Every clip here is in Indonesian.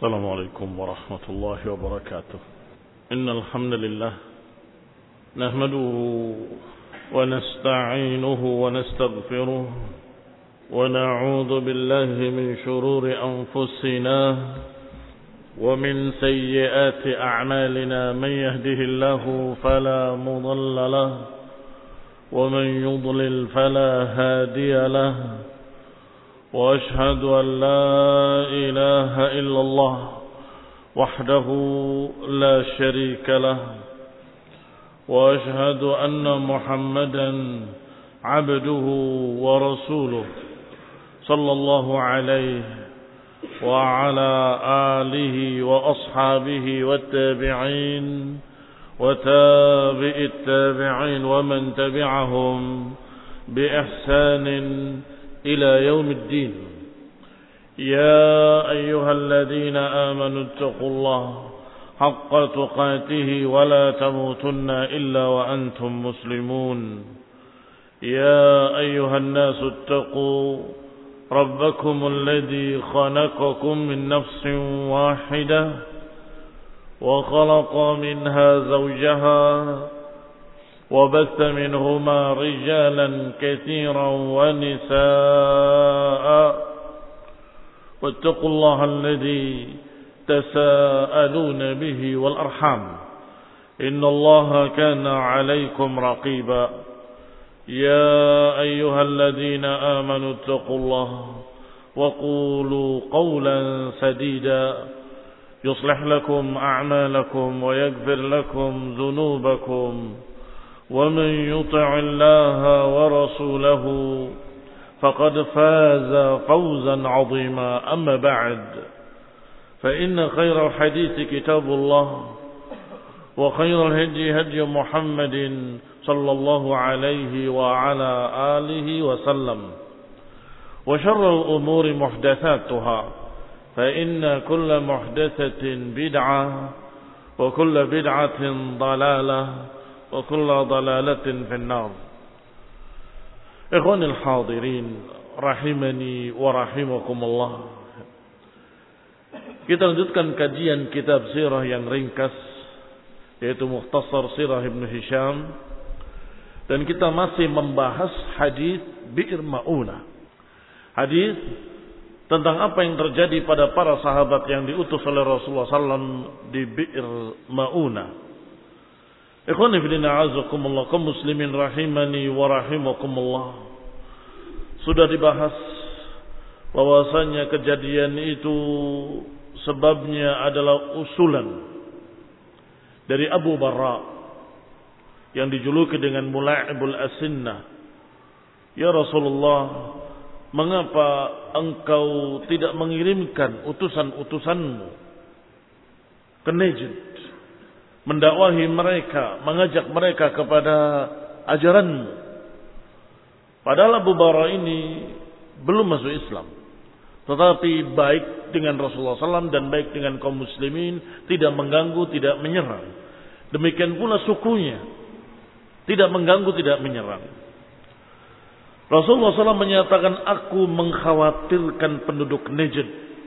السلام عليكم ورحمة الله وبركاته. إن الحمد لله نحمده ونستعينه ونستغفره ونعوذ بالله من شرور أنفسنا ومن سيئات أعمالنا. من يهده الله فلا مضل له ومن يضلل فلا هادي له. وأشهد أن لا إله إلا الله وحده لا شريك له. وأشهد أن محمدا عبده ورسوله صلى الله عليه وعلى آله وأصحابه والتابعين وتابع التابعين ومن تبعهم بإحسان إلى يوم الدين. يا أيها الذين آمنوا اتقوا الله حق تقاته ولا تموتن إلا وأنتم مسلمون. يا أيها الناس اتقوا ربكم الذي خلقكم من نفس واحدة وخلق منها زوجها وبث منهما رجالا كثيرا ونساء. واتقوا الله الذي تساءلون به والأرحام إن الله كان عليكم رقيبا. يا أيها الذين آمنوا اتقوا الله وقولوا قولا سديدا يصلح لكم أعمالكم ويغفر لكم ذنوبكم. ومن يطع الله ورسوله فقد فاز فوزا عظيما. أما بعد فإن خير الحديث كتاب الله وخير الهدي هدي محمد صلى الله عليه وعلى آله وسلم. وشر الأمور محدثاتها فإن كل محدثة بدعة وكل بدعة ضلالة وكل ضلالة في النار. إخواني الحاضرين rahimani wa rahimakumullah. Kita lanjutkan kajian kitab sirah yang ringkas, yaitu Mukhtasar Sirah Ibn Hisham, dan kita masih membahas hadis Bi'r Ma'unah. Hadis tentang apa yang terjadi pada para sahabat yang diutus oleh Rasulullah SAW di Bi'r Ma'unah. Ikhwani fillah azakumullah, kaum muslimin rahimani wa rahimakumullah. Sudah dibahas bahwasanya kejadian itu sebabnya adalah usulan dari Abu Barra yang dijuluki dengan Mula'ibul Asinnah. Ya Rasulullah, mengapa engkau tidak mengirimkan utusan-utusanmu ke Najd, mendakwahi mereka, mengajak mereka kepada ajaranmu? Padahal Abu Barra ini belum masuk Islam, tetapi baik dengan Rasulullah SAW dan baik dengan kaum muslimin, tidak mengganggu, tidak menyerang. Demikian pula sukunya, tidak mengganggu, tidak menyerang. Rasulullah SAW menyatakan, aku mengkhawatirkan penduduk Najd.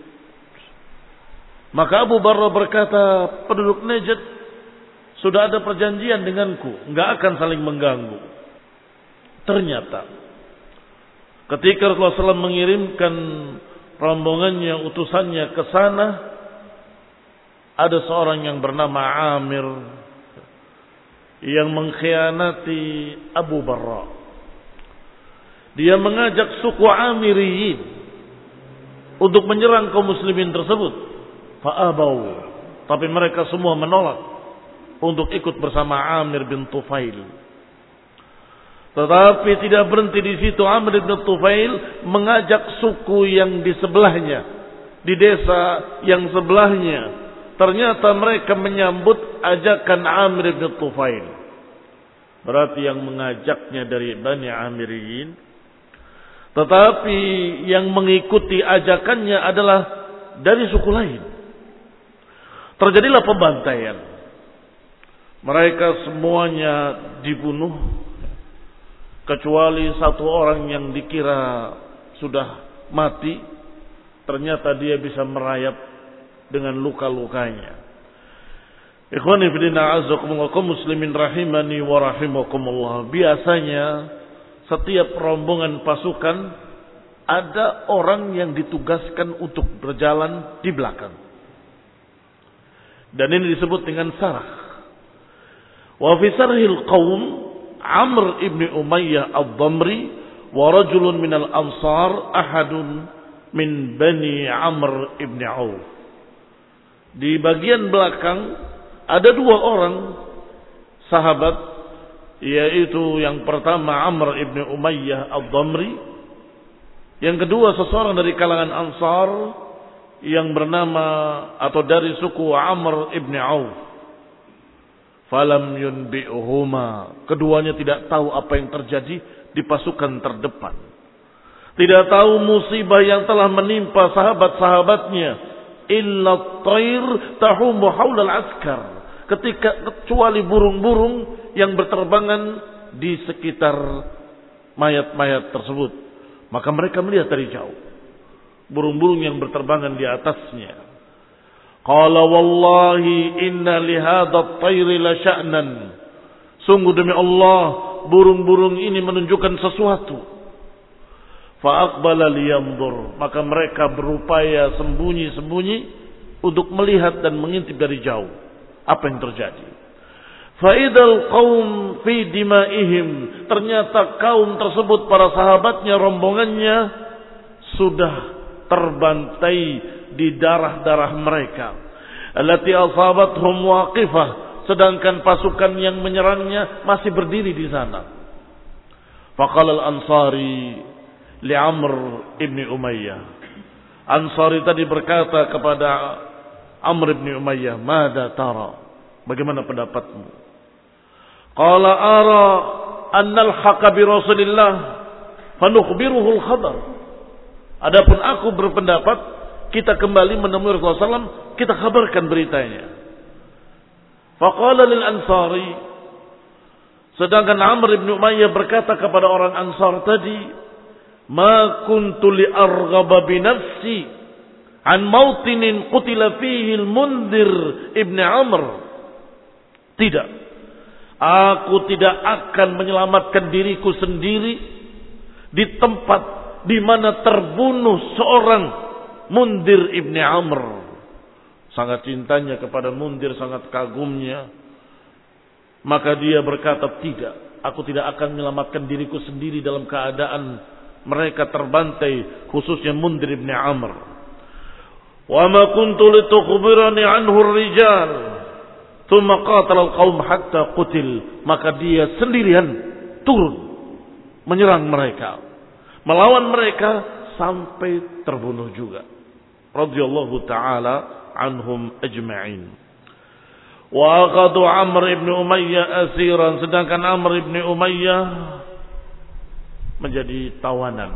Maka Abu Barra berkata, penduduk Najd sudah ada perjanjian denganku, enggak akan saling mengganggu. Ternyata ketika Rasulullah SAW mengirimkan rombongannya, utusannya ke sana, ada seorang yang bernama Amir yang mengkhianati Abu Barra. Dia mengajak suku Amiriyin untuk menyerang kaum muslimin tersebut. Fa'abau, tapi mereka semua menolak untuk ikut bersama Amir bin Tufail. Tetapi tidak berhenti di situ. Amir bin Tufail mengajak suku yang di sebelahnya, di desa yang sebelahnya. Ternyata mereka menyambut ajakan Amir bin Tufail. Berarti yang mengajaknya dari Bani Amiriyin. Tetapi yang mengikuti ajakannya adalah dari suku lain. Terjadilah pembantaian. Mereka semuanya dibunuh, kecuali satu orang yang dikira sudah mati. Ternyata dia bisa merayap dengan luka-lukanya. Ikhwani fillah a'azzakumullah kaum muslimin rahimani wa rahimakumullah. Biasanya setiap rombongan pasukan ada orang yang ditugaskan untuk berjalan di belakang. Dan ini disebut dengan sarah. Wa fi sarhil qaum Amr ibn Umayyah ad-Damri wa rajulun minal ansar ahadun min bani Amr ibn Auf. Di bagian belakang ada dua orang sahabat, yaitu yang pertama Amr ibn Umayyah ad-Damri, yang kedua seseorang dari kalangan Ansar yang bernama atau dari suku Amr ibn Auf. Falam yunbi'uhuma, keduanya tidak tahu apa yang terjadi di pasukan terdepan. Tidak tahu musibah yang telah menimpa sahabat-sahabatnya. Illa at-tayr tahumu haula al-askar, kecuali burung-burung yang berterbangan di sekitar mayat-mayat tersebut. Maka mereka melihat dari jauh burung-burung yang berterbangan di atasnya. Qala wallahi inna lihadha at-tayri la sya'nan. Sungguh demi Allah, burung-burung ini menunjukkan sesuatu. Fa aqbala liyanzur, maka mereka berupaya sembunyi-sembunyi untuk melihat dan mengintip dari jauh apa yang terjadi. Fa idzal qaum fi dimaihim, ternyata kaum tersebut para sahabatnya, rombongannya sudah terbantai di darah-darah mereka. Allati asabathum waqifah, sedangkan pasukan yang menyerangnya masih berdiri di sana. Faqala al-Ansari li Amr ibn Umayyah, Ansari tadi berkata kepada Amr ibn Umayyah, "Mada tara?" Bagaimana pendapatmu? Qala ara an nalhaqa bi Rasulillah fa nukhbiruhu al-khabar. Adapun aku berpendapat kita kembali menemui Rasulullah SAW, kita kabarkan beritanya. Faqala lil Ansari, sedangkan Amr ibn Umayyah berkata kepada orang Ansar tadi, "Ma kuntu li arghaba bi nafsi an mautinin qutila fihi al-Mundhir ibn Amr." Tidak, aku tidak akan menyelamatkan diriku sendiri di tempat di mana terbunuh seorang Mundhir ibn Amr. Sangat cintanya kepada Mundhir, sangat kagumnya. Maka dia berkata, tidak, aku tidak akan menyelamatkan diriku sendiri dalam keadaan mereka terbantai, khususnya Mundhir ibn Amr. Wa ma kuntu litukhbirani anhu ar-rijal thumma qatala al-qaum hatta qutil. Maka dia sendirian turun menyerang mereka, melawan mereka sampai terbunuh juga. Radhiyallahu ta'ala anhum ajma'in. Wa akhadhu Amr ibn Umayyah asiran, sedangkan Amr ibn Umayyah menjadi tawanan.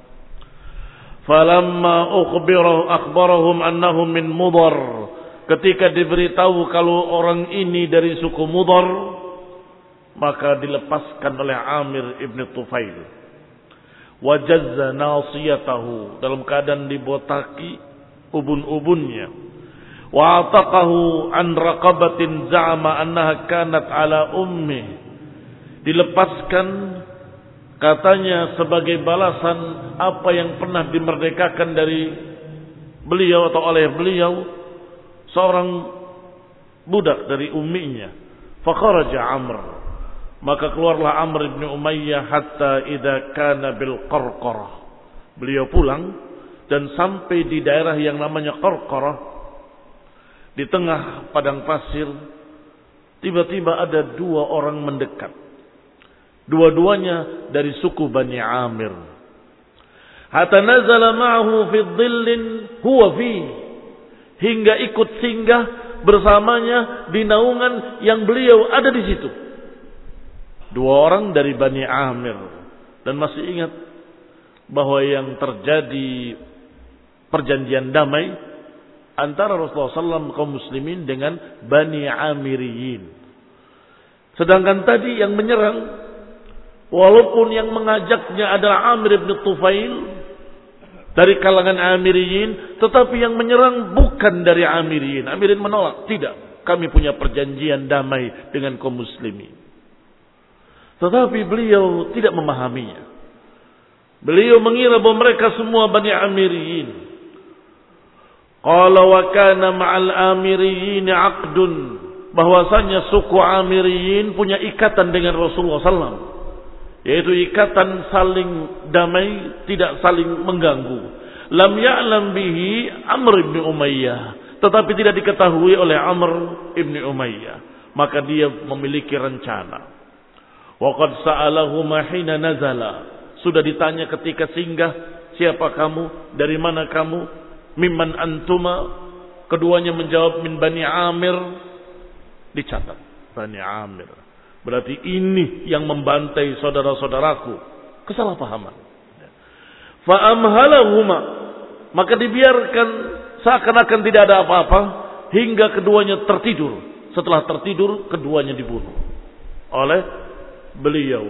Falamma akhbarahum annahum min Mudar, ketika diberitahu kalau orang ini dari suku Mudar, maka dilepaskan oleh Amir ibn Tufail. Wajazza nasiyatahu, dalam keadaan dibotaki ubun-ubunnya. Wa ataqahu an raqabatin za'ama annaha kanat ala ummi, dilepaskan katanya sebagai balasan apa yang pernah dimerdekakan dari beliau atau oleh beliau, seorang budak dari umminya. Fakharaja Amr, maka keluarlah Amr ibn Umayyah hatta idza kana bil Qarqarah. Beliau pulang dan sampai di daerah yang namanya Qarqarah, di tengah padang pasir. Tiba-tiba ada dua orang mendekat, dua-duanya dari suku Bani Amir. Hatta nazala ma'ahu fi dhillin huwa fi, hingga ikut singgah bersamanya di naungan yang beliau ada di situ. Dua orang dari Bani Amir. Dan masih ingat bahwa yang terjadi perjanjian damai antara Rasulullah SAW kaum muslimin dengan Bani Amiriyin. Sedangkan tadi yang menyerang, walaupun yang mengajaknya adalah Amir ibn Tufail, dari kalangan Amiriyin, tetapi yang menyerang bukan dari Amiriyin. Amiriyin menolak, tidak, kami punya perjanjian damai dengan kaum muslimin. Tetapi beliau tidak memahaminya. Beliau mengira bahwa mereka semua Bani Amiriyin. Qala wa kana ma'al Amiriyin 'aqdun, bahwasanya suku Amiriyin punya ikatan dengan Rasulullah SAW, yaitu ikatan saling damai, tidak saling mengganggu. Lam ya'lam bihi Amr ibn Umayyah, tetapi tidak diketahui oleh Amr ibn Umayyah. Maka dia memiliki rencana. Wa qad sa'alahu ma hina nazala, sudah ditanya ketika singgah, siapa kamu, dari mana kamu, mimman antuma, keduanya menjawab min Bani Amir. Dicatat Bani Amir, berarti ini yang membantai saudara-saudaraku. Kesalahpahaman. Fa'amhalahuma, maka dibiarkan seakan-akan tidak ada apa-apa hingga keduanya tertidur. Setelah tertidur, keduanya dibunuh oleh beliau.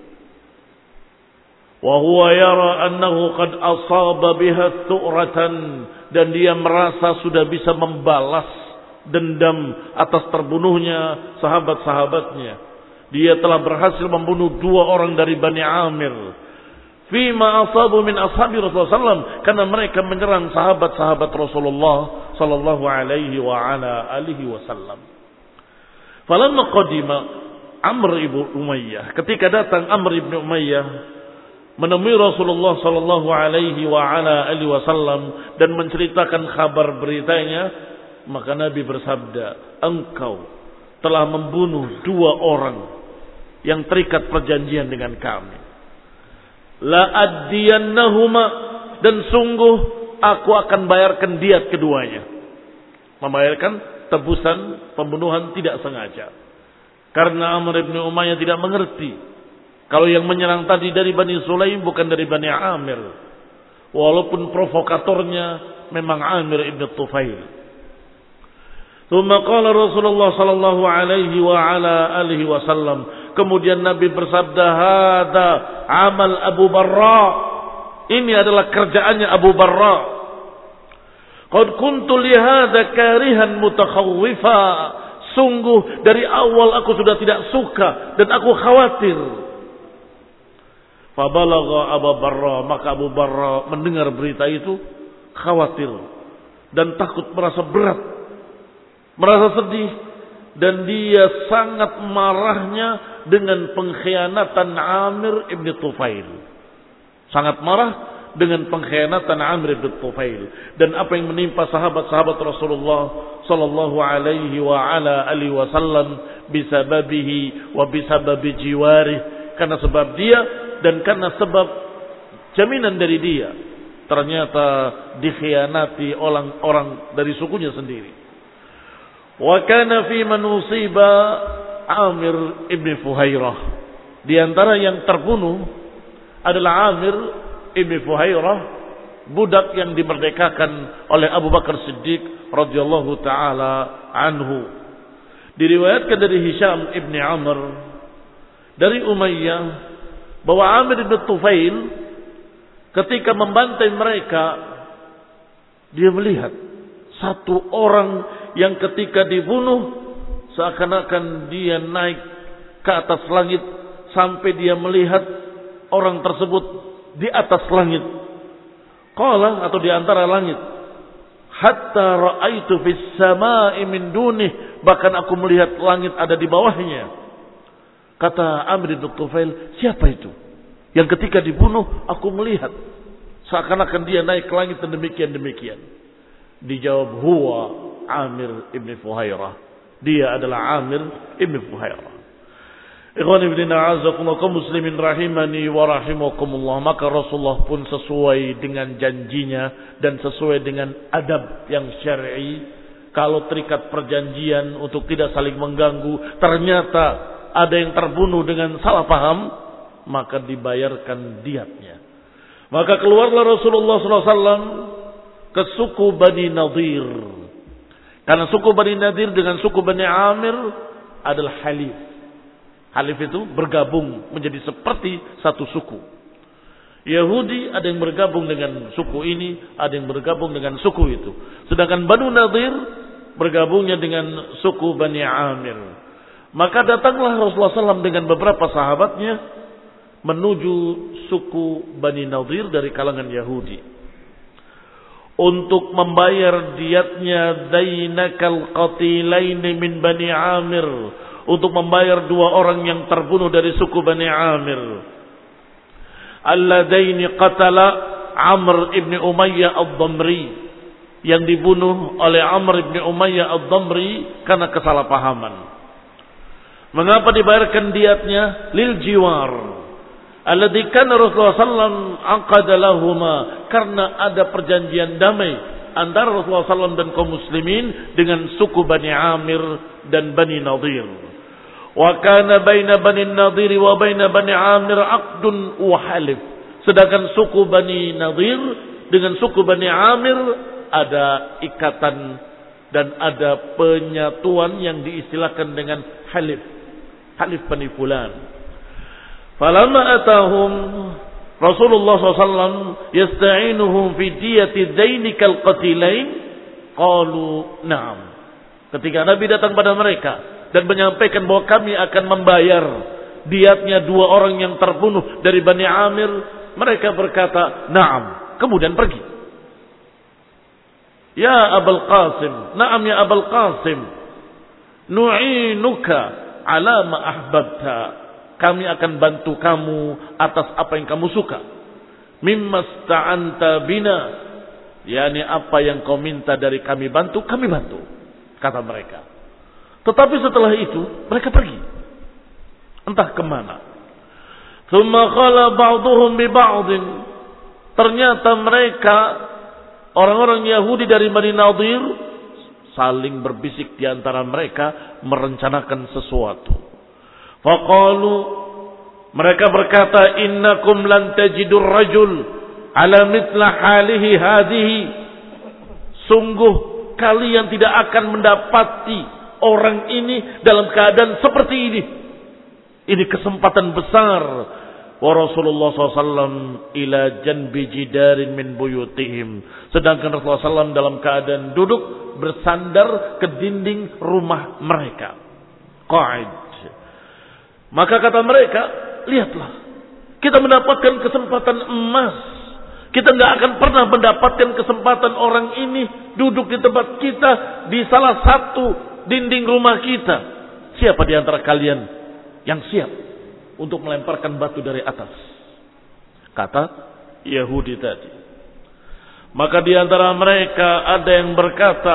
Wa huwa yara annahu qad asaba biha thu'ratan, dan dia merasa sudah bisa membalas dendam atas terbunuhnya sahabat-sahabatnya. Dia telah berhasil membunuh 2 orang dari Bani Amir. Fima asabu min ashabi Rasulullah SAW, karena mereka menyerang sahabat-sahabat Rasulullah sallallahu alaihi wa ala alihi wasallam. Falamma qadima Amr ibn Umayyah, ketika datang Amr ibn Umayyah menemui Rasulullah sallallahu alaihi wa ala alihi wasallam dan menceritakan kabar beritanya, maka Nabi bersabda, engkau telah membunuh 2 orang yang terikat perjanjian dengan kami. La addiyannahuma, dan sungguh aku akan bayarkan diat keduanya. Membayarkan tebusan pembunuhan tidak sengaja. Karena Amr ibn Umayyah tidak mengerti kalau yang menyerang tadi dari Bani Sulaim bukan dari Bani Amir. Walaupun provokatornya memang Amir ibn Tufail. Tsumma qala Rasulullah sallallahu alaihi wa ala alihi wasallam, kemudian Nabi bersabda, hada amal Abu Barra, ini adalah kerjaannya Abu Barra. Qad kuntu li hadza karihan mutakhawwifa, sungguh dari awal aku sudah tidak suka dan aku khawatir. Fabalagha Abu Barra, maka Abu Barra mendengar berita itu khawatir dan takut, merasa berat, merasa sedih, dan dia sangat marahnya dengan pengkhianatan Amir ibn Tufail. Sangat marah dengan pengkhianatan Amir ibn Tufail dan apa yang menimpa sahabat-sahabat Rasulullah sallallahu alaihi wa ala alihi wasallam bisababihi wa bisababi jiwarih, karena sebab dia dan karena sebab jaminan dari dia ternyata dikhianati orang-orang dari sukunya sendiri. Wa kana fi man usiba Amir ibn Fuhairah, di antara yang terbunuh adalah Amir ibn Fuhairah, budak yang dimerdekakan oleh Abu Bakar Siddiq radhiyallahu taala anhu. Diriwayatkan dari Hisham ibn Amr dari Umayyah bahwa Amir ibn Tufail ketika membantai mereka, dia melihat satu orang yang ketika dibunuh seakan-akan dia naik ke atas langit sampai dia melihat orang tersebut di atas langit. Qala, atau di antara langit. Hatta ra'aitu fis sama'i min dunih, bahkan aku melihat langit ada di bawahnya. Kata Amr bin Tufail, siapa itu yang ketika dibunuh aku melihat seakan-akan dia naik ke langit dan demikian. Dijawab, huwa Amir ibn Fuhairah, dia adalah Amir ibn Fuhairah. Ikhwan ibn a'azakumullah, kaum muslimin rahimani wa rahimakumullah. Maka Rasulullah pun sesuai dengan janjinya dan sesuai dengan adab yang syar'i, kalau terikat perjanjian untuk tidak saling mengganggu, ternyata ada yang terbunuh dengan salah paham, maka dibayarkan diatnya. Maka keluarlah Rasulullah SAW ke suku Bani Nadir. Karena suku Bani Nadir dengan suku Bani Amir adalah halif. Halif itu bergabung menjadi seperti satu suku. Yahudi ada yang bergabung dengan suku ini, ada yang bergabung dengan suku itu. Sedangkan Banu Nadir bergabungnya dengan suku Bani Amir. Maka datanglah Rasulullah SAW dengan beberapa sahabatnya menuju suku Bani Nadir dari kalangan Yahudi untuk membayar diatnya dainakal qatilaini min Bani Amir, untuk membayar 2 orang yang terbunuh dari suku Bani Amir, alladaini qatala Amr ibn Umayyah ad-Damri, yang dibunuh oleh Amr ibn Umayyah ad-Damri karena kesalahpahaman. Mengapa dibayarkan diatnya? Lil jiwar alladzi kana Rasulullah sallallahu aqada lahuma, karena ada perjanjian damai antara Rasulullah sallallahu dan kaum muslimin dengan suku Bani Amir dan Bani Nadir. Wa kana baina Bani Nadir wa baina Bani Amir aqdun wa halif. Sedangkan suku Bani Nadir dengan suku Bani Amir ada ikatan dan ada penyatuan yang diistilahkan dengan halif. Halif Bani Fulan. Falamma atahum Rasulullah SAW yasta'inuhum fi diyati dzainikal qatilain qalu na'am. Ketika Nabi datang pada mereka dan menyampaikan bahwa kami akan membayar diatnya 2 orang yang terbunuh dari Bani Amir, mereka berkata na'am, kemudian pergi. Ya Abul Qasim, na'am ya Abul Qasim, nu'inuka ala ma ahbabta, kami akan bantu kamu atas apa yang kamu suka. Mimma sta'anta bina, yakni apa yang kau minta dari kami bantu, kami bantu, kata mereka. Tetapi setelah itu mereka pergi, entah kemana. Thumma qala ba'duhum bi ba'din, ternyata mereka orang-orang Yahudi dari Bani Nadir saling berbisik di antara mereka merencanakan sesuatu. Faqalu, mereka berkata, innakum lan tajidur rajul ala mithla halihi hadhihi, sungguh kalian tidak akan mendapati orang ini dalam keadaan seperti ini. Ini kesempatan besar. Wa Rasulullah SAW ila janbi jidarin min buyutihim, sedangkan Rasulullah SAW dalam keadaan duduk bersandar ke dinding rumah mereka, qa'id. Maka kata mereka, lihatlah, kita mendapatkan kesempatan emas. Kita nggak akan pernah mendapatkan kesempatan orang ini duduk di tempat kita, di salah satu dinding rumah kita. Siapa di antara kalian yang siap untuk melemparkan batu dari atas? Kata Yahudi tadi. Maka di antara mereka ada yang berkata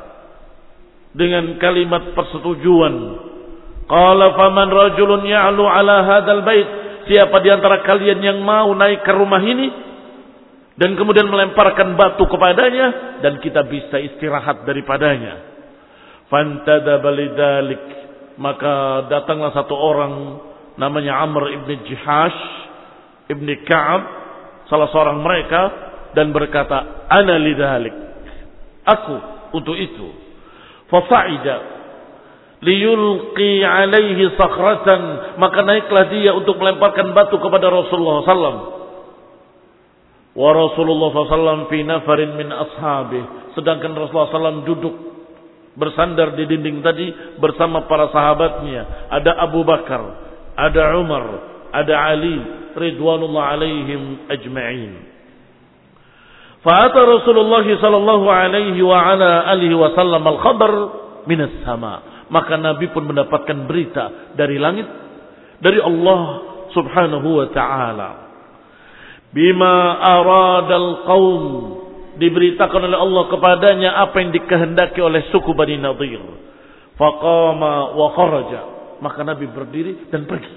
dengan kalimat persetujuan, qala faman rajulun ya'lu ala hadzal bait, siapa di antara kalian yang mau naik ke rumah ini dan kemudian melemparkan batu kepadanya dan kita bisa istirahat daripadanya. Fantadaba lidzalik, maka datanglah satu orang namanya Amr ibn Jihash ibn Ka'ab, salah seorang mereka, dan berkata, ana lidzalik, aku untuk itu. Fasa'ida liyulqi alaihi sakhratan, maka naiklah dia untuk melemparkan batu kepada Rasulullah SAW. Wa Rasulullah SAW fi nafarin min ashabih, sedangkan Rasulullah SAW duduk bersandar di dinding tadi bersama para sahabatnya. Ada Abu Bakar, ada Umar, ada Ali ridwanullah alaihim ajma'in. Fa'ata Rasulullah sallallahu alaihi wa ala alihi wasallam al-khabar minas sama, maka Nabi pun mendapatkan berita dari langit, dari Allah subhanahu wa ta'ala. Bima aradal qaum, diberitakan oleh Allah kepadanya apa yang dikehendaki oleh suku Bani Nadir. Faqama wa kharaja, maka Nabi berdiri dan pergi.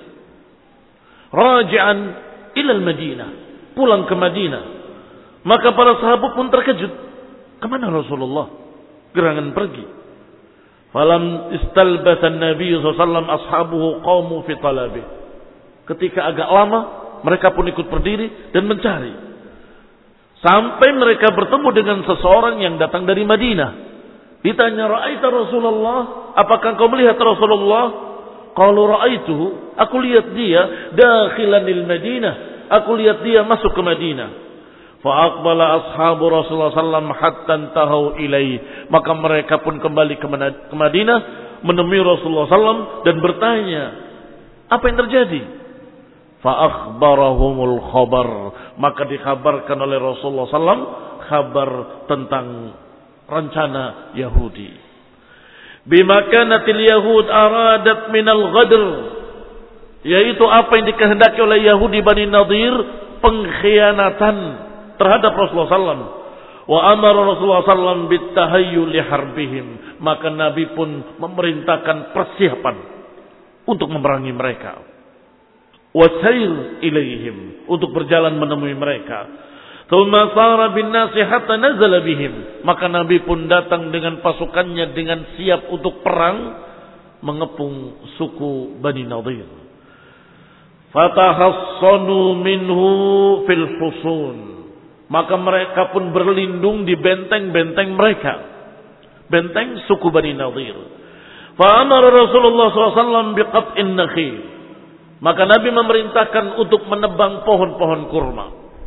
Raji'an ilal Madinah, pulang ke Madinah. Maka para sahabat pun terkejut, kemana Rasulullah? Gerangan pergi. Falam istalbasa Nabi SAW ashabuhu qawmu fi talabih. Ketika agak lama, mereka pun ikut berdiri dan mencari. Sampai mereka bertemu dengan seseorang yang datang dari Madinah. Ditanya, ra'aita Rasulullah? Apakah kau melihat Rasulullah? Qalu ra'aituhu, aku lihat dia dakhilanil Madinah, Aku lihat dia masuk ke Madinah. Fa'aqbala ashabu Rasulullah sallallahu hatta tahu ilai. Maka mereka pun kembali ke Madinah, menemui Rasulullah sallallahu dan bertanya, apa yang terjadi? Fa'akhbarahumul khabar. Maka dikhabarkan oleh Rasulullah sallallahu kabar tentang rencana Yahudi. Bima kanatil yahud aradat minal ghadr. Yaitu apa yang dikehendaki oleh Yahudi Bani Nadir, pengkhianatan terhadap Rasulullah SAW. Wa amara Rasulullah SAW bitahayyul li harbihim. Maka Nabi pun memerintahkan persiapan untuk memerangi mereka. Wasair ilaihim, untuk berjalan menemui mereka. Tsumma sara bin nasi hatta nazala bihim. Maka Nabi pun datang dengan pasukannya dengan siap untuk perang mengepung suku Bani Nadir. Fatahassanu minhu fil husun. Maka mereka pun berlindung di benteng-benteng mereka. Benteng suku Bani Nadir. Fa amara Rasulullah SAW biqat'in nakhil. Maka Nabi memerintahkan untuk menebang pohon-pohon kurma.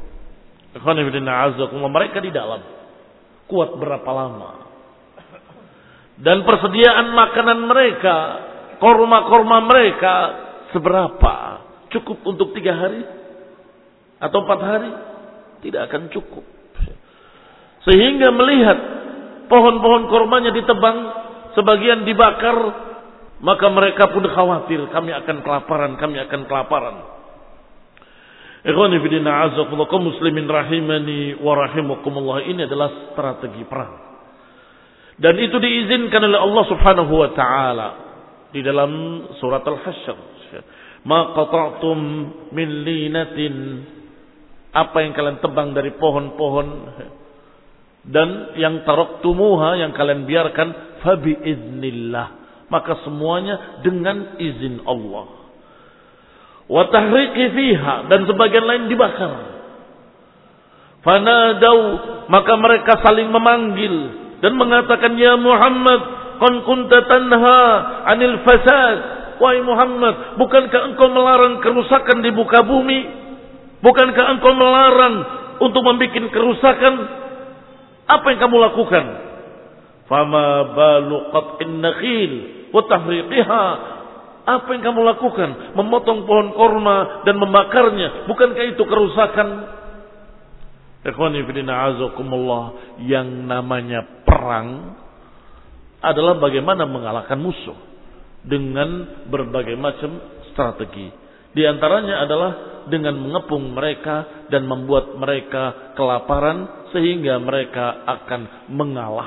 Mereka di dalam. Kuat berapa lama. Dan persediaan makanan mereka, korma-korma mereka seberapa? Cukup untuk 3 hari? Atau 4 hari? Tidak akan cukup. Sehingga melihat pohon-pohon kormanya ditebang, sebagian dibakar, maka mereka pun khawatir, kami akan kelaparan, kami akan kelaparan. Ikhwani fillah, a'azzakumullah, kaum muslimin rahimani wa rahimakumullah, ini adalah strategi perang. Dan itu diizinkan oleh Allah Subhanahu wa taala di dalam surat Al-Hasyr. Ma qata'tum min linatin, apa yang kalian tebang dari pohon-pohon, dan yang taraktumuha, yang kalian biarkan, fa bi idznillah, maka semuanya dengan izin Allah. Wa tahriqi fiha, dan sebagian lain dibakar. Fanadau, maka mereka saling memanggil dan mengatakan, ya Muhammad, qad kunta tanha 'anil fasad. Wahai Muhammad, bukankah engkau melarang kerusakan di muka bumi? Bukankah engkau melarang untuk membuat kerusakan? Apa yang kamu lakukan? Fama balu qat'in nakhil wa tahriqiha. Apa yang kamu lakukan? Memotong pohon korma dan membakarnya. Bukankah itu kerusakan? Ikhwani fillah, a'azakumullah, yang namanya perang adalah bagaimana mengalahkan musuh dengan berbagai macam strategi. Di antaranya adalah dengan mengepung mereka dan membuat mereka kelaparan sehingga mereka akan mengalah.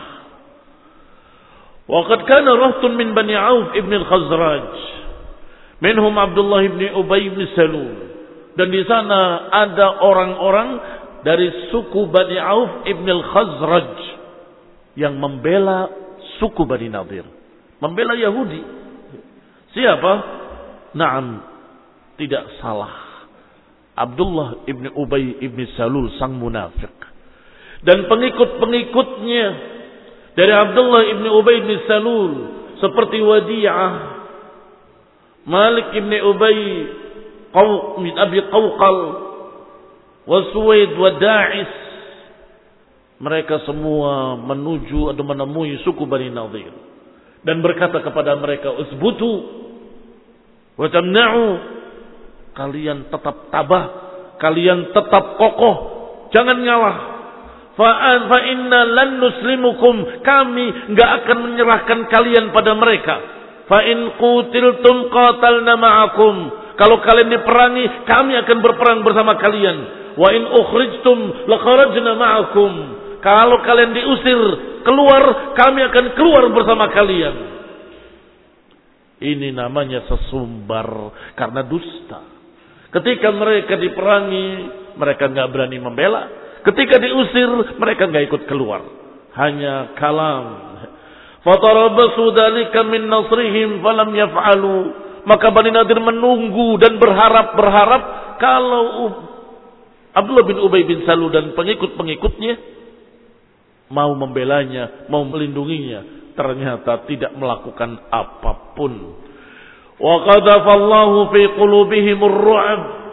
Waqad kana rahtun min Bani Auf ibn al-Khazraj, minhum Abdullah ibn Ubay ibn Salul. Dan di sana ada orang-orang dari suku Bani Auf ibn al-Khazraj yang membela suku Bani Nadir, membela Yahudi. Siapa? Naam, tidak salah, Abdullah ibn Ubay ibn Salul, sang munafik. Dan pengikut-pengikutnya dari Abdullah ibn Ubay ibn Salul seperti Wadi'ah, Malik ibn Ubay min Abi Qawqal, wa Suwaid wa Da'is, mereka semua menuju atau menemui suku Bani Nadir dan berkata kepada mereka, usbutu wa tamna'u, kalian tetap tabah, kalian tetap kokoh, jangan ngalah. Fa inna lan nuslimukum, kami enggak akan menyerahkan kalian pada mereka. Fa in qutiltum qatalna ma'akum, kalau kalian diperangi, kami akan berperang bersama kalian. Wa in ukhrijtum la kharajna ma'akum, kalau kalian diusir keluar, kami akan keluar bersama kalian. Ini namanya sesumbar karena dusta. Ketika mereka diperangi, mereka enggak berani membela. Ketika diusir, mereka enggak ikut keluar. Hanya kalam. Fatarabasu dzalika min nasrihim falam yaf'alu. Maka Bani Nadir menunggu dan berharap kalau Abdullah bin Ubay bin Salul dan pengikut-pengikutnya mau membelanya, mau melindunginya. Ternyata tidak melakukan apapun. Wa qadafallahu fi qulubihimur ru'ab.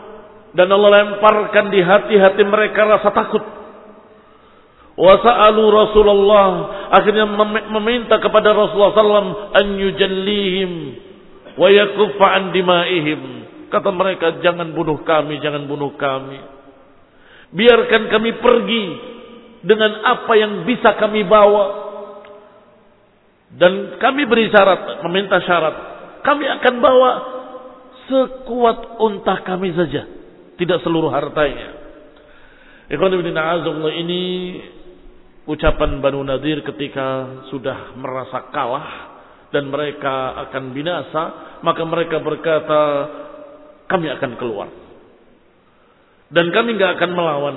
Dan Allah lemparkan di hati-hati mereka rasa takut. Wasa'alu Rasulullah, akhirnya meminta kepada Rasulullah SAW an yujallihim wa yakuffa an dimaihim. Kata mereka, jangan bunuh kami, jangan bunuh kami. Biarkan kami pergi dengan apa yang bisa kami bawa. Dan kami beri syarat, meminta syarat. Kami akan bawa sekuat unta kami saja, tidak seluruh hartanya. Ikhwan fillah a'azzallahu, ini ucapan Banu Nadir ketika sudah merasa kalah dan mereka akan binasa, maka mereka berkata, kami akan keluar dan kami enggak akan melawan,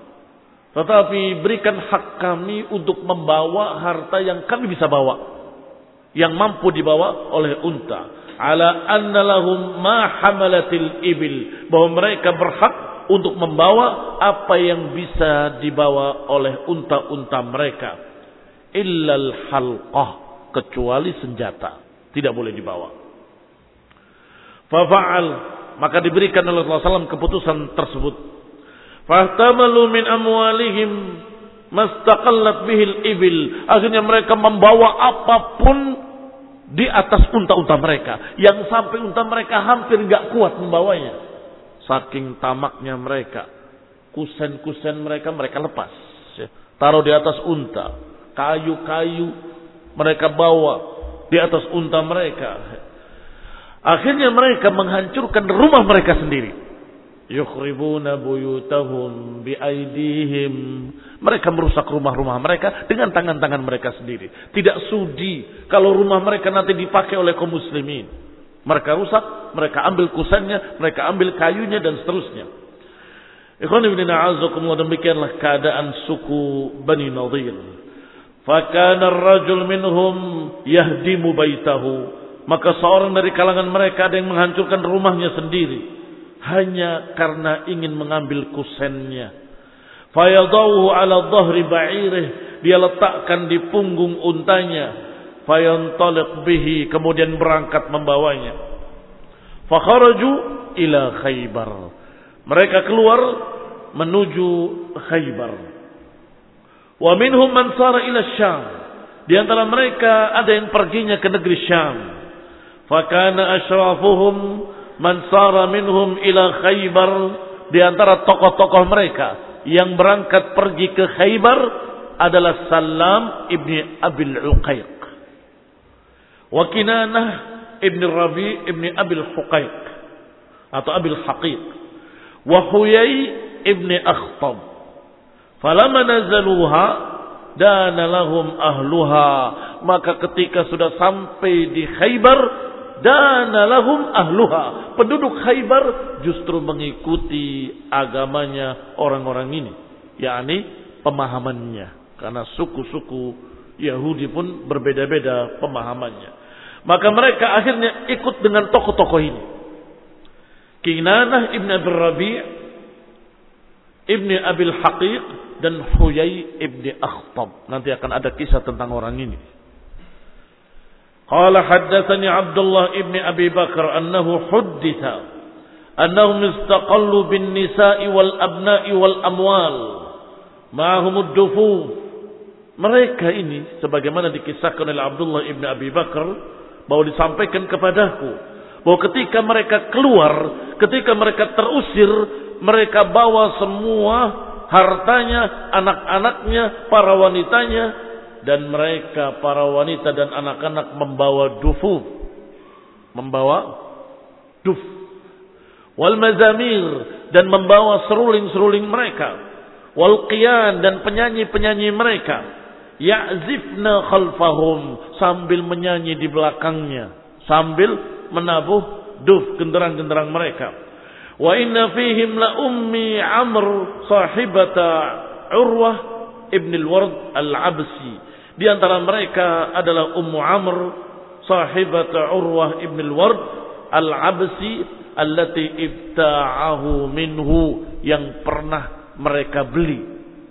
tetapi berikan hak kami untuk membawa harta yang kami bisa bawa, yang mampu dibawa oleh unta. Ala anna lahum ma hamalatil ibil, bahwa mereka berhak untuk membawa apa yang bisa dibawa oleh unta-unta mereka. Illal halqah, kecuali senjata, tidak boleh dibawa. Fafa'al, maka diberikan oleh Rasulullah SAW keputusan tersebut. Fahtamalu min amwalihim mastaqallat bihil ibil, akhirnya mereka membawa apapun di atas unta-unta mereka, yang sampai unta mereka hampir gak kuat membawanya. Saking tamaknya mereka, kusen-kusen mereka lepas, taruh di atas unta. Kayu-kayu mereka bawa di atas unta mereka. Akhirnya mereka menghancurkan rumah mereka sendiri. Yukhribuna buyutahum biaidihim, mereka merusak rumah-rumah mereka dengan tangan-tangan mereka sendiri. Tidak sudi kalau rumah mereka nanti dipakai oleh kaum muslimin. Mereka rusak, mereka ambil kusennya, mereka ambil kayunya dan seterusnya. Ikhwan fillah a'azzakumullah, demikianlah keadaan suku Bani Nadir. Fakana ar-rajul minhum yahdimu baitahu, maka seorang dari kalangan mereka ada yang menghancurkan rumahnya sendiri hanya karena ingin mengambil kusennya. Fayadahu ala dhahri ba'irih, dia letakkan di punggung untanya. Fayantaliq bihi, kemudian berangkat membawanya. Fakharaju ila Khaybar, mereka keluar menuju Khaybar. Wa minhum man sara ila Syam, di antara mereka ada yang perginya ke negeri Syam. Fakana asyrafuhum man sara minhum ila Khaybar, di antara tokoh-tokoh mereka yang berangkat pergi ke Khaybar adalah Salam ibni Abil Uqayq, wa Kinanah ibni Rabi ibni Abil Huqayq atau Abil Haqiq, wa Huyai ibni Akhtab. Falamma nazaluha dana lahum ahluha, maka ketika sudah sampai di Khaybar, dana lahum ahluha, penduduk Khaybar justru mengikuti agamanya orang-orang ini, yakni pemahamannya, karena suku-suku Yahudi pun berbeda-beda pemahamannya. Maka mereka akhirnya ikut dengan tokoh-tokoh ini. Kinanah ibn Abil Rabi' ibn Abil Haqiq dan Huyai ibn Akhtab. Nanti akan ada kisah tentang orang ini. Qala haddatsani Abdullah ibn Abi Bakar annahu hudditha annahum istaqallu bin nisa'i wal abna'i wal amwal ma'ahum ad-dufuf. Mereka ini sebagaimana dikisahkan oleh Abdullah ibn Abi Bakar, bahwa disampaikan kepadaku bahwa ketika mereka keluar, ketika mereka terusir, mereka bawa semua hartanya, anak-anaknya, para wanitanya, dan mereka para wanita dan anak-anak membawa dufuf, membawa duf, wal mazamir, dan membawa seruling-seruling mereka, wal qiyan, dan penyanyi-penyanyi mereka, ya'zifna khalfahum, sambil menyanyi di belakangnya, sambil menabuh duf, genderang-genderang mereka. Wa inna fihim la ummi Amr sahibata Urwah ibn al-Ward al-Absi. Di antara mereka adalah Ummu Amr sahibat Urwah ibn al-Ward al-Absi allati ibta'ahu minhu, yang pernah mereka beli.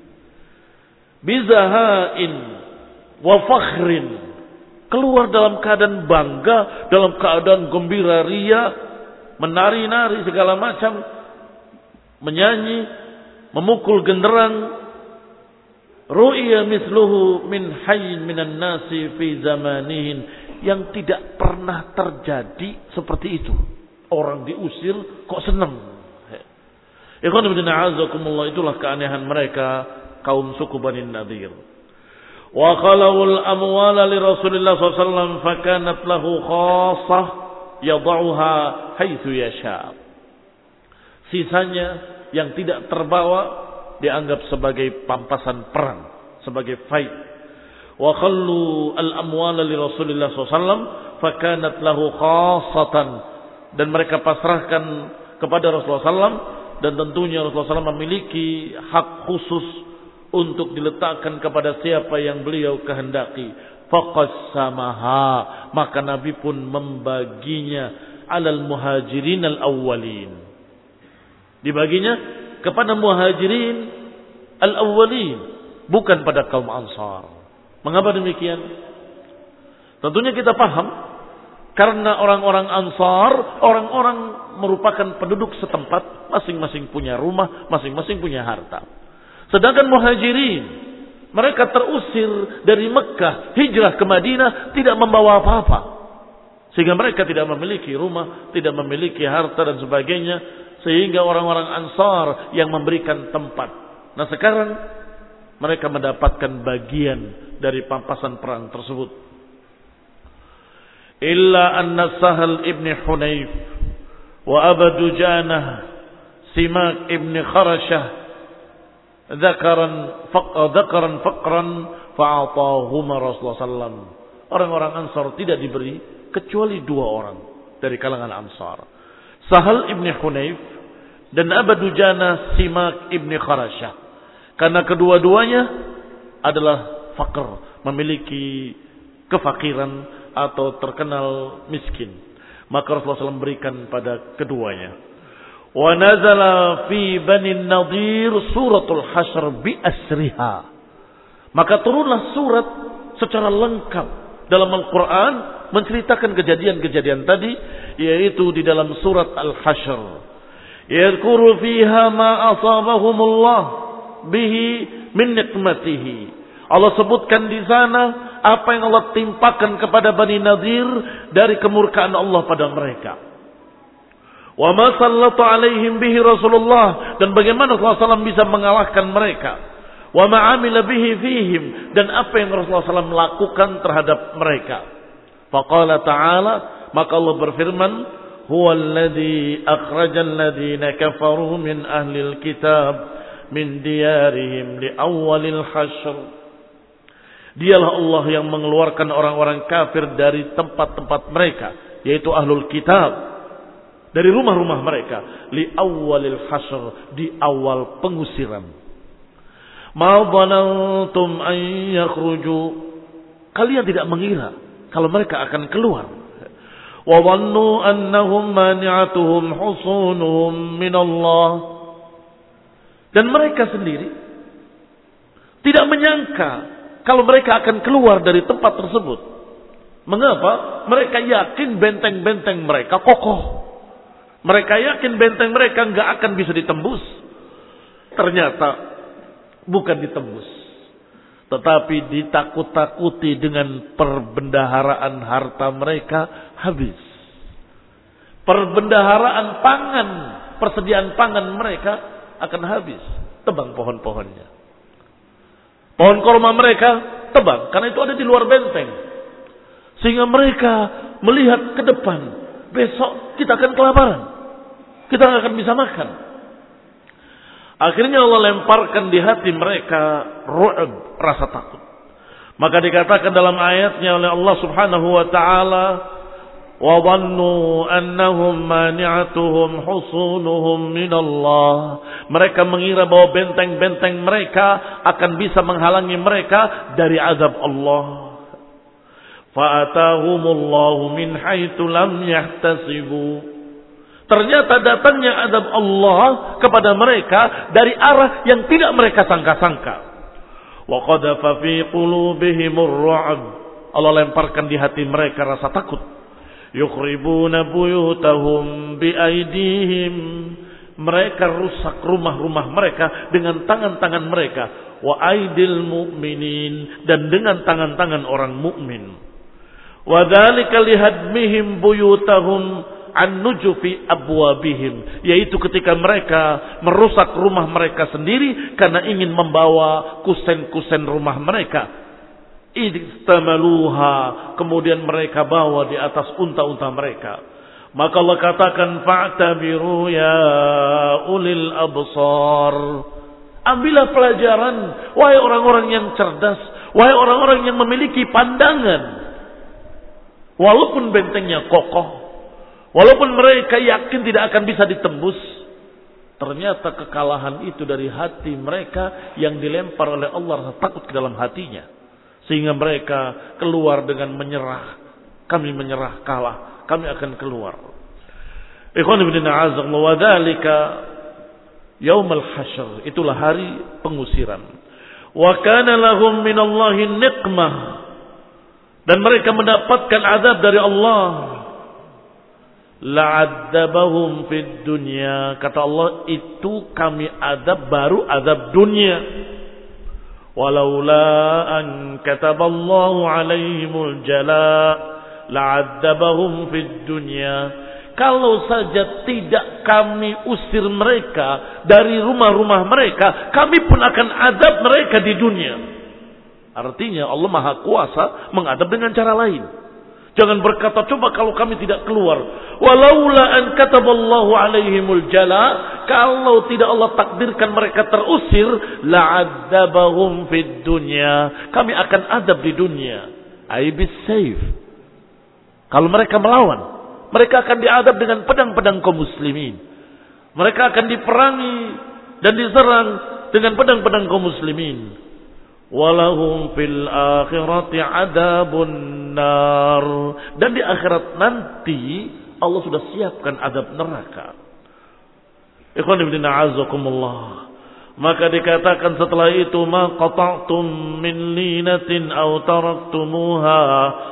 Bizahain wa fakhrin, keluar dalam keadaan bangga, dalam keadaan gembira ria, menari-nari segala macam, menyanyi, memukul genderang. Ru'ya misluhu min hayyin minan nasi fi zamanihin, yang tidak pernah terjadi seperti itu. Orang diusir kok senang. Ikhwan fillah a'azakumullah, itulah keanehan mereka kaum suku Bani Nadir. Wa khalawul amwala li Rasulillah SAW fakanat lahu khassah yada'uha haitsu yasha. Sisanya yang tidak terbawa dianggap sebagai pampasan perang, sebagai fight. Wa khallu al-amwala li Rasulillah SAW fakanat lahu khassatan, dan mereka pasrahkan kepada Rasulullah SAW, dan tentunya Rasulullah SAW memiliki hak khusus untuk diletakkan kepada siapa yang beliau kehendaki. Faqassamaha, maka Nabi pun membaginya alal muhajirin al-awwalin, dibaginya kepada muhajirin al-awwalin, bukan pada kaum Ansar. Mengapa demikian? Tentunya kita paham, karena orang-orang Ansar, orang-orang merupakan penduduk setempat, masing-masing punya rumah, masing-masing punya harta. Sedangkan muhajirin, mereka terusir dari Mekah, hijrah ke Madinah, tidak membawa apa-apa. Sehingga mereka tidak memiliki rumah, tidak memiliki harta dan sebagainya. Sehingga orang-orang Ansar yang memberikan tempat. Nah sekarang mereka mendapatkan bagian dari pampasan perang tersebut. Illa anna Sahal ibn Hunayf wa Abu Dujanah Simak ibn Kharashah dzakaran faqran fa'atahuma Rasulullah sallam. Orang-orang Ansar tidak diberi kecuali 2 orang dari kalangan Ansar. Sahal ibn Hunayf dan Abu Dujanah Simak ibn Kharashah. Karena kedua-duanya adalah faqr, memiliki kefakiran atau terkenal miskin. Maka Rasulullah SAW berikan pada keduanya. Wa nazala fi Bani Nadir suratul Hasyr bi asriha. Maka turunlah surat secara lengkap dalam Al-Quran menceritakan kejadian-kejadian tadi, yaitu di dalam surat Al-Hasyr. Yadhkuru fiha ma asabahumullah bihi min nikmatihi. Allah sebutkan di sana apa yang Allah timpakan kepada Bani Nadir dari kemurkaan Allah pada mereka. Wa ma sallata alaihim bihi Rasulullah, dan bagaimana Rasulullah SAW bisa mengalahkan mereka. Wa ma amila bihi fihim, dan apa yang Rasulullah SAW lakukan terhadap mereka. Faqala ta'ala, maka Allah berfirman, huwa alladhi akhrajal ladhina kafaru min ahlil kitab min diyarihim li awwalil hasyr. Dialah Allah yang mengeluarkan orang-orang kafir dari tempat-tempat mereka, yaitu ahlul kitab, dari rumah-rumah mereka, li awwalil hasyr, di awal pengusiran. Ma dhanantum an yakhruju, kalian tidak mengira kalau mereka akan keluar. Wa dhannu annahum mani'atuhum husunuhum min Allah, dan mereka sendiri tidak menyangka kalau mereka akan keluar dari tempat tersebut. Mengapa? Mereka yakin benteng-benteng mereka kokoh. Mereka yakin benteng mereka enggak akan bisa ditembus. Ternyata bukan ditembus, tetapi ditakut-takuti dengan perbendaharaan harta mereka habis. Perbendaharaan pangan, persediaan pangan mereka akan habis. Tebang pohon-pohonnya. Pohon korma mereka tebang, karena itu ada di luar benteng. Sehingga mereka melihat ke depan, besok kita akan kelaparan. Kita tidak akan bisa makan. Akhirnya Allah lemparkan di hati mereka ru'b, rasa takut. Maka dikatakan dalam ayatnya oleh Allah Subhanahu wa taala, wa dhannu annahum mani'atuhum husunuhum min Allah. Mereka mengira bahwa benteng-benteng mereka akan bisa menghalangi mereka dari azab Allah. Fa'atahumullahu min haitsu lam yahtasibu. Ternyata datangnya azab Allah kepada mereka dari arah yang tidak mereka sangka-sangka. Wa qadhafa fi qulubihimur ru'b. Allah lemparkan di hati mereka rasa takut. Yukhribuna buyutahum bi aydihim Mereka rusak rumah-rumah mereka dengan tangan-tangan mereka. Wa aidil mu'minin, dan dengan tangan-tangan orang mukmin. Wa dzalika lihadmihim buyutahum an nujufi abwabihim, yaitu ketika mereka merusak rumah mereka sendiri karena ingin membawa kusen-kusen rumah mereka. Idstamaluha, kemudian mereka bawa di atas unta-unta mereka. Maka Allah katakan, fa'tabiru ya ulil absar. Ambillah pelajaran, wahai orang-orang yang cerdas, wahai orang-orang yang memiliki pandangan. Walaupun bentengnya kokoh, walaupun mereka yakin tidak akan bisa ditembus, ternyata kekalahan itu dari hati mereka yang dilempar oleh Allah takut ke dalam hatinya. Sehingga mereka keluar dengan menyerah. Kami menyerah, kalah. Kami akan keluar. Ikhwan ibn a'azakumullah, wa dzalika yaumul hasyr, itulah hari pengusiran. Wa kana lahum minallahi niqmah, dan mereka mendapatkan azab dari Allah. La'adzabahum fid dunya, kata Allah, itu kami azab baru azab dunia. Walaula an kataballahu alaihimul jala la'adzabahum fid dunya. Kalau saja tidak kami usir mereka dari rumah-rumah mereka, kami pun akan azab mereka di dunia. Artinya Allah Maha Kuasa mengadab dengan cara lain. Jangan berkata, coba kalau kami tidak keluar. Walaula an kataballahu alaihimul jala, kalau tidak Allah takdirkan mereka terusir, la'adzabahum fid dunya, kami akan adab di dunia. Aibis saif. Kalau mereka melawan, mereka akan diadab dengan pedang-pedang kaum muslimin. Mereka akan diperangi dan diserang dengan pedang-pedang kaum muslimin. Walahum fil akhirati adzabun nar, dan di akhirat nanti Allah sudah siapkan azab neraka. Ikhwan ibn a'azakumullah, maka dikatakan setelah itu, ma qata'tum min linatin aw taraktumuha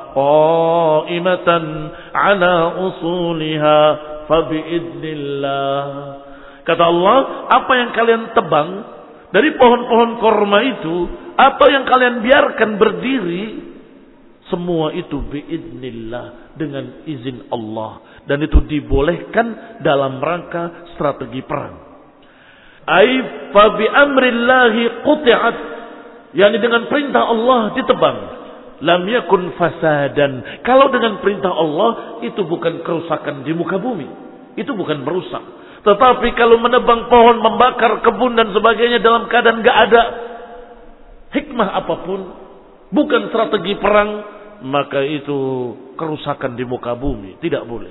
qa'imatan ala usuliha fa biidznillah. Kata Allah, apa yang kalian tebang dari pohon-pohon korma itu, apa yang kalian biarkan berdiri, semua itu biidznillah, dengan izin Allah, dan itu dibolehkan dalam rangka strategi perang. Ai fa bi amrillahi quti'at, yakni dengan perintah Allah ditebang. Lam yakun fasadan, kalau dengan perintah Allah itu bukan kerusakan di muka bumi, itu bukan merusak. Tetapi kalau menebang pohon, membakar kebun dan sebagainya dalam keadaan enggak ada hikmah apapun, bukan strategi perang, maka itu kerusakan di muka bumi, tidak boleh.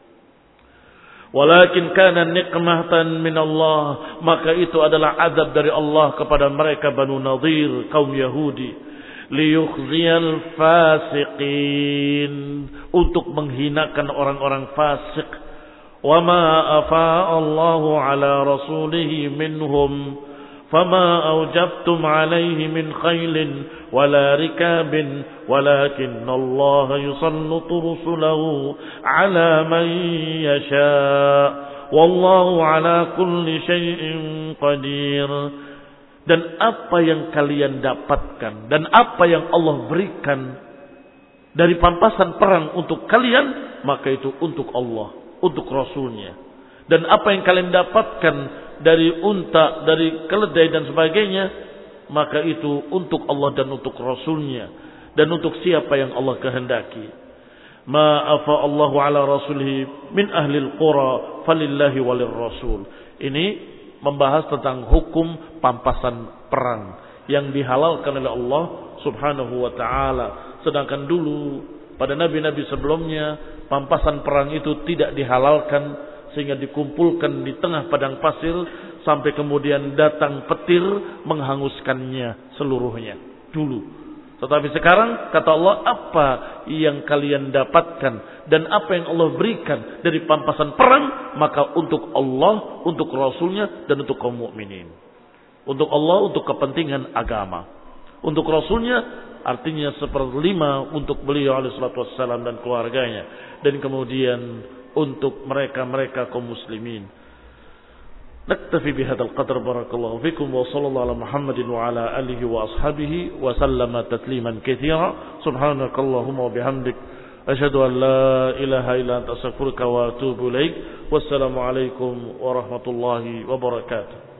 Walakin kana nikmatan min Allah, maka itu adalah azab dari Allah kepada mereka Banu Nadir, kaum Yahudi. Liyukhziyal fasiqin, untuk menghinakan orang-orang fasik. Wa ma afa'a Allahu ala rasulihi minhum fama awjabtum alaihi min khailin wala rikabin walakin Allah yusallitu rusulahu ala man yasha wallahu ala kulli syai'in qadir. Dan apa yang kalian dapatkan dan apa yang Allah berikan dari pampasan perang untuk kalian, maka itu untuk Allah, untuk Rasulnya. Dan apa yang kalian dapatkan dari unta, dari keledai dan sebagainya, maka itu untuk Allah dan untuk Rasulnya, dan untuk siapa yang Allah kehendaki. Ma afa Allahu ala rasulihi min ahlil qura falillahi walir rasul. Ini membahas tentang hukum pampasan perang yang dihalalkan oleh Allah Subhanahu wa taala. Sedangkan dulu pada nabi-nabi sebelumnya pampasan perang itu tidak dihalalkan, sehingga dikumpulkan di tengah padang pasir sampai kemudian datang petir menghanguskannya seluruhnya dulu. Tetapi sekarang kata Allah, apa yang kalian dapatkan dan apa yang Allah berikan dari pampasan perang, maka untuk Allah, untuk Rasulnya, dan untuk kaum mukminin. Untuk Allah untuk kepentingan agama, untuk Rasulnya artinya 1/5 untuk beliau alaihi salatu wassalam dan keluarganya, dan kemudian untuk mereka kaum muslimin. نكتفي بهذا القدر. بارك الله فيكم وصلى الله على محمد وعلى آله وأصحابه وسلم تسليما كثيرا. سبحانك اللهم وبحمدك أشهد أن لا إله إلا أنت أستغفرك وأتوب إليك. والسلام عليكم ورحمة الله وبركاته.